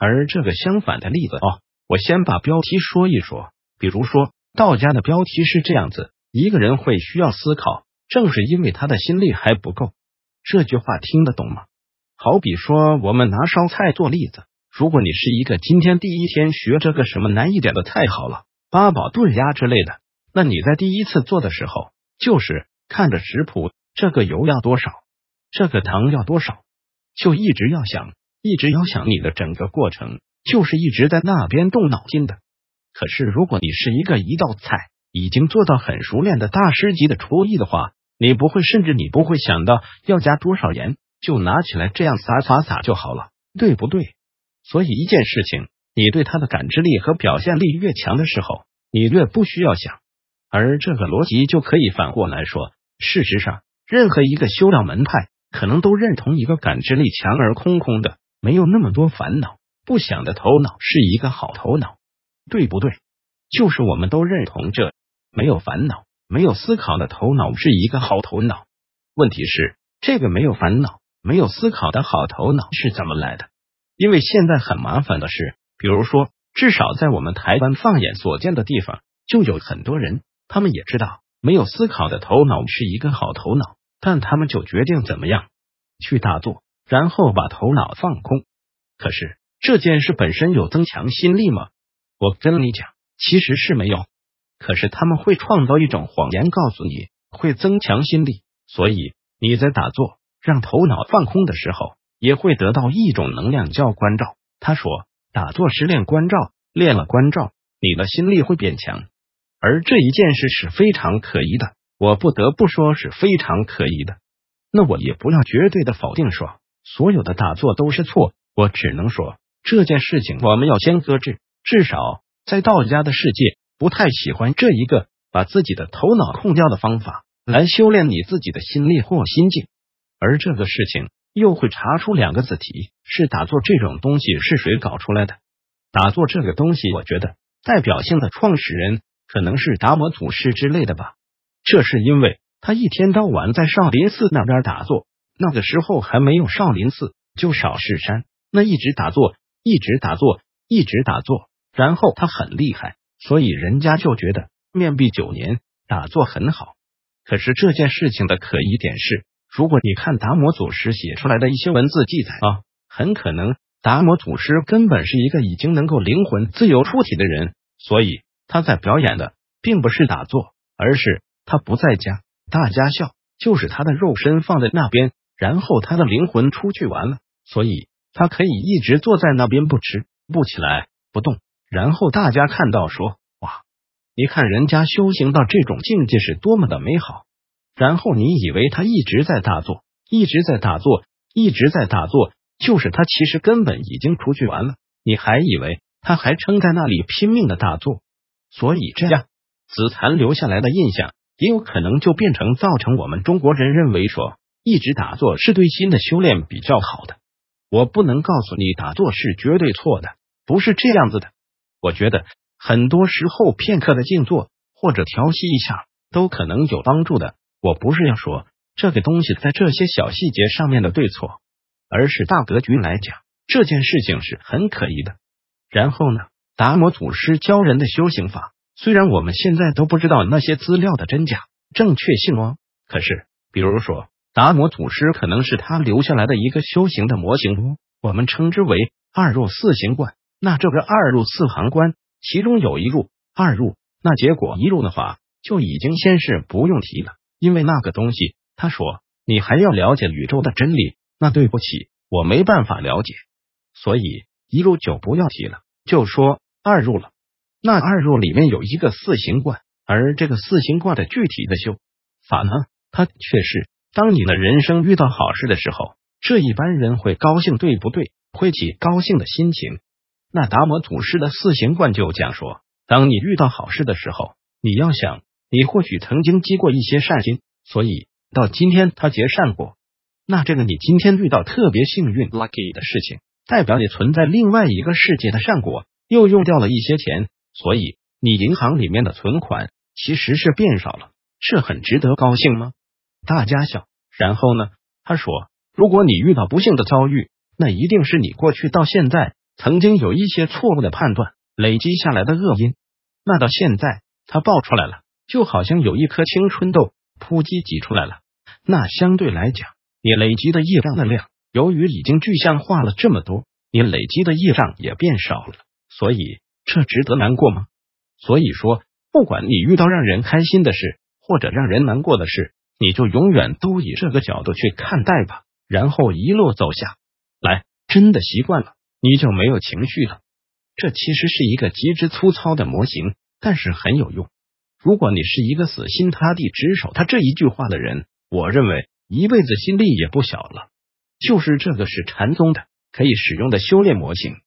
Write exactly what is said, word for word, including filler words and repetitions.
而这个相反的例子哦，我先把标题说一说。比如说，道家的标题是这样子：一个人会需要思考，正是因为他的心力还不够。这句话听得懂吗？好比说，我们拿烧菜做例子，如果你是一个今天第一天学这个什么难一点的菜好了，八宝炖鸭之类的，那你在第一次做的时候，就是看着食谱，这个油要多少，这个糖要多少，就一直要想，一直要想，你的整个过程就是一直在那边动脑筋的。可是如果你是一个一道菜已经做到很熟练的大师级的厨艺的话，你不会，甚至你不会想到要加多少盐，就拿起来这样撒撒撒就好了，对不对？所以一件事情，你对它的感知力和表现力越强的时候，你越不需要想。而这个逻辑就可以反过来说，事实上，任何一个修道门派可能都认同一个感知力强而空空的，没有那么多烦恼、不想的头脑是一个好头脑，对不对？就是我们都认同这没有烦恼、没有思考的头脑是一个好头脑。问题是，这个没有烦恼、没有思考的好头脑是怎么来的？因为现在很麻烦的是，比如说，至少在我们台湾放眼所见的地方，就有很多人，他们也知道没有思考的头脑是一个好头脑，但他们就决定怎么样去打坐，然后把头脑放空。可是这件事本身有增强心力吗？我跟你讲，其实是没有。可是他们会创造一种谎言，告诉你会增强心力，所以你在打坐让头脑放空的时候，也会得到一种能量叫关照。他说，打坐是练关照，练了关照，你的心力会变强。而这一件事是非常可疑的，我不得不说是非常可疑的。那我也不要绝对的否定说所有的打坐都是错，我只能说这件事情我们要先搁置，至少在道家的世界不太喜欢这一个把自己的头脑空掉的方法来修炼你自己的心力或心境。而这个事情又会查出两个子题，是打坐这种东西是谁搞出来的。打坐这个东西，我觉得代表性的创始人可能是达摩祖师之类的吧。这是因为他一天到晚在少林寺那边打坐，那个时候还没有少林寺，就少室山，那一直打坐，一直打坐，一直打坐，然后他很厉害，所以人家就觉得面壁九年，打坐很好。可是这件事情的可疑点是，如果你看达摩祖师写出来的一些文字记载啊，很可能达摩祖师根本是一个已经能够灵魂自由出体的人，所以他在表演的并不是打坐，而是他不在家，大家笑，就是他的肉身放在那边，然后他的灵魂出去玩了，所以他可以一直坐在那边不吃不起来不动，然后大家看到说，哇，你看人家修行到这种境界是多么的美好。然后你以为他一直在打坐，一直在打坐，一直在打坐，就是他其实根本已经出去玩了，你还以为他还撑在那里拼命的打坐。所以这样子残留下来的印象，也有可能就变成造成我们中国人认为说一直打坐是对心的修炼比较好的。我不能告诉你打坐是绝对错的，不是这样子的。我觉得很多时候片刻的静坐或者调息一下都可能有帮助的。我不是要说这个东西在这些小细节上面的对错，而是大格局来讲，这件事情是很可疑的。然后呢，达摩祖师教人的修行法，虽然我们现在都不知道那些资料的真假正确性哦，可是比如说达摩祖师可能是他留下来的一个修行的模型哦，我们称之为二入四行观。那这个二入四行观其中有一入二入，那结果一入的话就已经先是不用提了，因为那个东西他说你还要了解宇宙的真理，那对不起，我没办法了解，所以一入就不要提了，就说二入了。那二入里面有一个四行观，而这个四行观的具体的修法呢，它却是当你的人生遇到好事的时候，这一般人会高兴，对不对？会起高兴的心情。那达摩祖师的四行观就讲说，当你遇到好事的时候，你要想你或许曾经积过一些善心，所以到今天他结善果。那这个你今天遇到特别幸运 lucky 的事情，代表你存在另外一个世界的善果，又用掉了一些钱，所以你银行里面的存款其实是变少了，这很值得高兴吗？大家笑。然后呢，他说如果你遇到不幸的遭遇，那一定是你过去到现在曾经有一些错误的判断累积下来的恶因，那到现在它爆出来了，就好像有一颗青春痘扑叽挤出来了。那相对来讲，你累积的业障的量，由于已经具象化了这么多，你累积的业障也变少了，所以这值得难过吗？所以说，不管你遇到让人开心的事，或者让人难过的事，你就永远都以这个角度去看待吧，然后一路走下来，真的习惯了，你就没有情绪了。这其实是一个极之粗糙的模型，但是很有用。如果你是一个死心塌地只守他这一句话的人，我认为一辈子心力也不小了。就是这个是禅宗的可以使用的修炼模型。